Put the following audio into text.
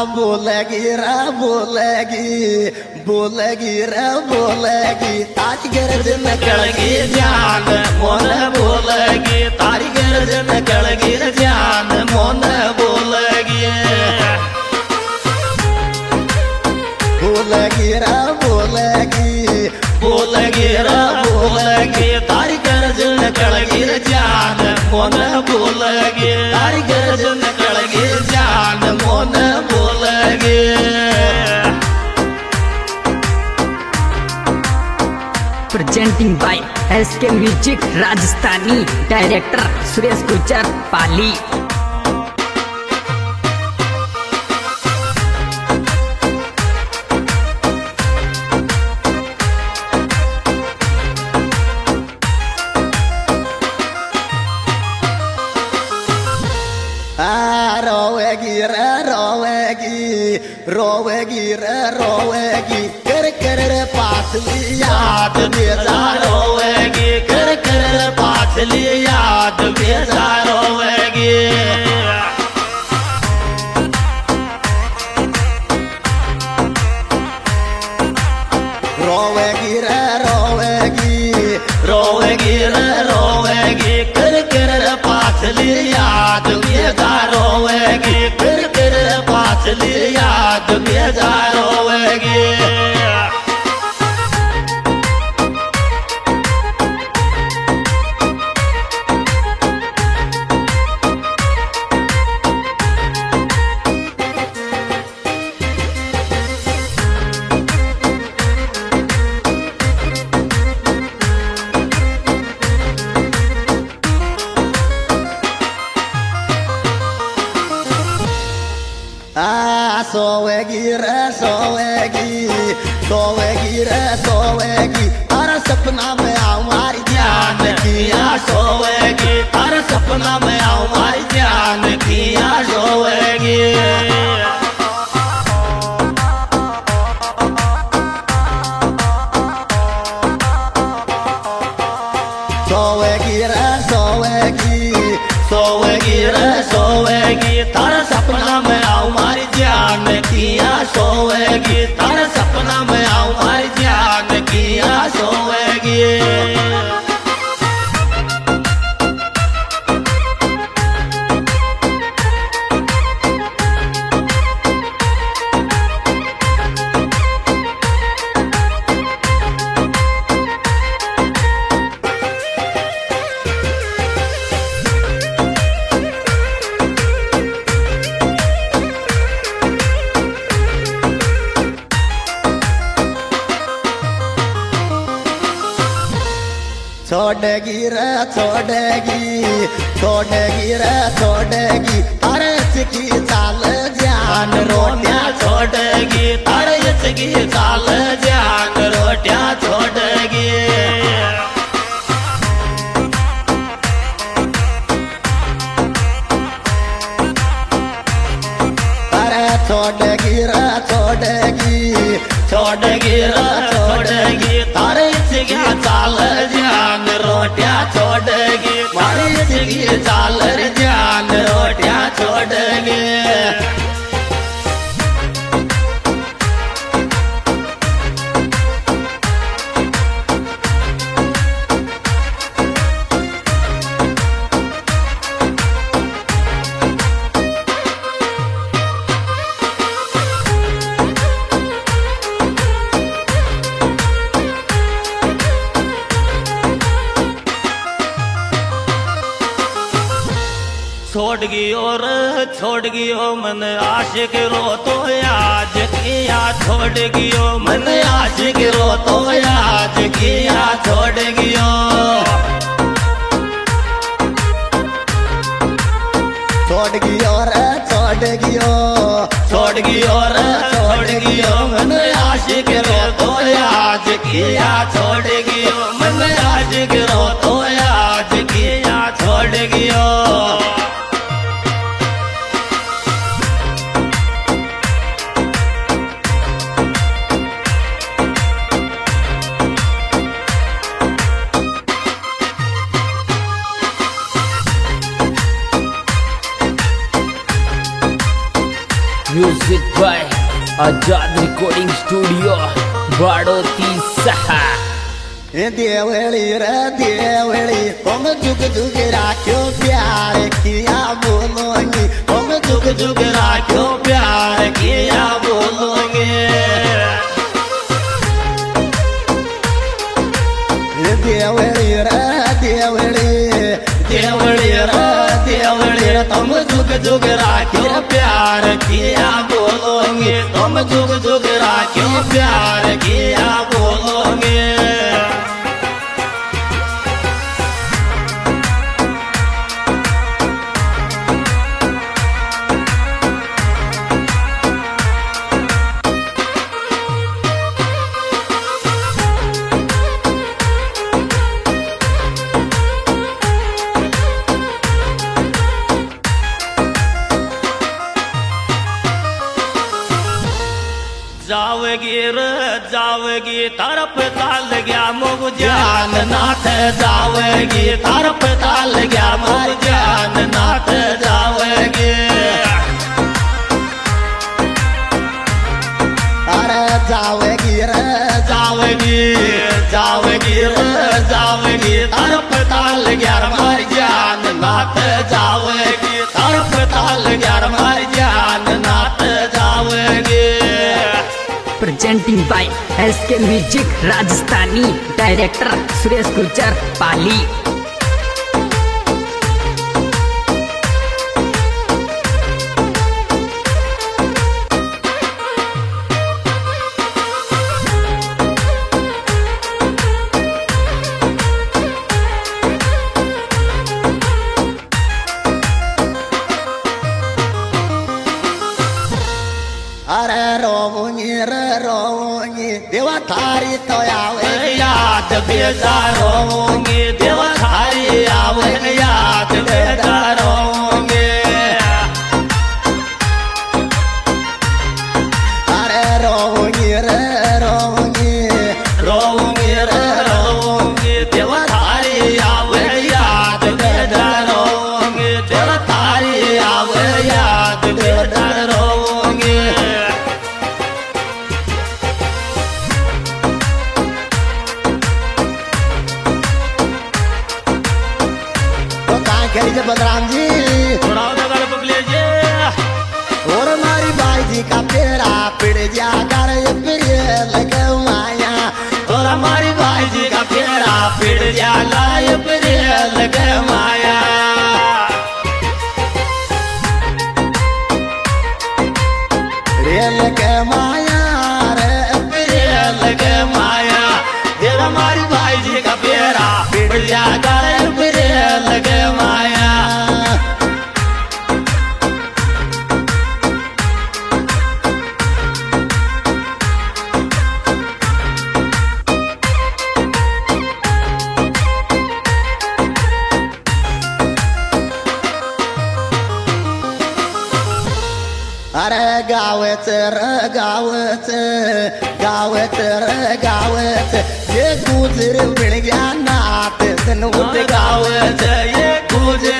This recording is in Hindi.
बोलेगी रे बोलेगी बोलेगी रे बोलेगी तारी गरज निकलगी जान मोन बोलेगी तारी गरज निकलगी जान मोन बोलेगी बोलेगी रे बोलेगी बोलेगी रे बोलेगी तारी गरज निकलगी जान मोन बोलेगी तारी गरज निकलगी जान मोन बोलेगी presenting by SK music Rajasthani director Suresh Gurjar Pali. रोवेगी रे रोवेगी रोवेगी रे रोवेगी कर कर रे पास याद बेजा रोवेगी कर कर रे पास याद बेजा रोवेगी रोवेगी रे रोवेगी रोवेगी रे रोवेगी कर कर रे पास याद बेजा रोवेगी कर कर रे पास याद बेजा रोवेगी सोवेगी रे सोवेगी सोवेगी रे सोवेगी हर सपना में हमारी जान किया सोवेगी हर सपना में हमारी जान किया सोवेगी सोवेगी रे सोवेगी सोवेगी रे सोवेगी तारा सपना में हमारी जान किया सोवेगी तारा सपना में हमारी जान किया सोवेगी छोड़ेगी रे छोड़ेगी छोड़ेगी रे छोड़ेगी अरे इसकी चाल जान रोटियां छोड़ेगी अरे इसकी चाल जान रोटियां छोड़ेगी अरे छोड़ेगी रे छोड़ेगी छोड़ेगी रे छोड़ेगी अरे इसकी चाल जान रोटियां छोड़ेगी मारी इसकी चाल जान रोटियां छोड़ेगी छोड़ गियो मन आशिक रो तो आज किया छोड़ गियो मन आशिक रो तो आज किया छोड़ गियो छोड़ गियो रे छोड़ गियो छोड़ गियो रे छोड़ गियो मन आशिक रो तो आज किया छोड़ गियो मन आशिक रो तो आज किया छोड़ गियो music by Azad recording studio Baroti सहा। देवली रे देवली तुम जुग जुग राखो प्यार किया बोलोगे, तुम जुग जुग राखो प्यार किया बोलोगे। देवली रे देवली देवली रे देवली तुम जुग जुग राखो प्यार किया बोलोगे, तुम जुग जुग राखो प्यार किया बोलोगे। जावेगी तरफ ताल गया मुग जान नाथ, जावेगी तरफ ताल गया मुग जान नाथ जावेगी। अरे जावेगी रे जावेगी जावेगी रे जावेगी तरफ ताल गया मार जान नाथ जावेगी, तरफ ताल गया मार जान नाथ जावेगी। Presenting by SK music Rajasthani, director Suresh Gurjar Pali. अरे रोऊंगी देवा थारी तो आवे याद बेजा, रोऊंगी देवा थारी आवे याद बेजा रोऊंगी। अरे रोऊंगी रे रोऊंगी रोऊंगी रे रोऊंगी देवा थारी आवे याद बेजा रोऊंगी, देवा थारी आवे याद बेजा रोऊंगी। करिए बलराम जी और हमारी भाई जी का पेड़ा पिड़ जा कर लगे माया, और हमारी भाई जी का पेड़ा पिड़ जा लाए लगे माया। रेल के माया रे लगे माया, फिर हमारी भाई जी का पेड़ा पिड़ जा कर लगे माया। अरे गावच र गावच गावच र गावच ये गुजर बिड़ गया नाथ दिन उठ गावच ये गुजर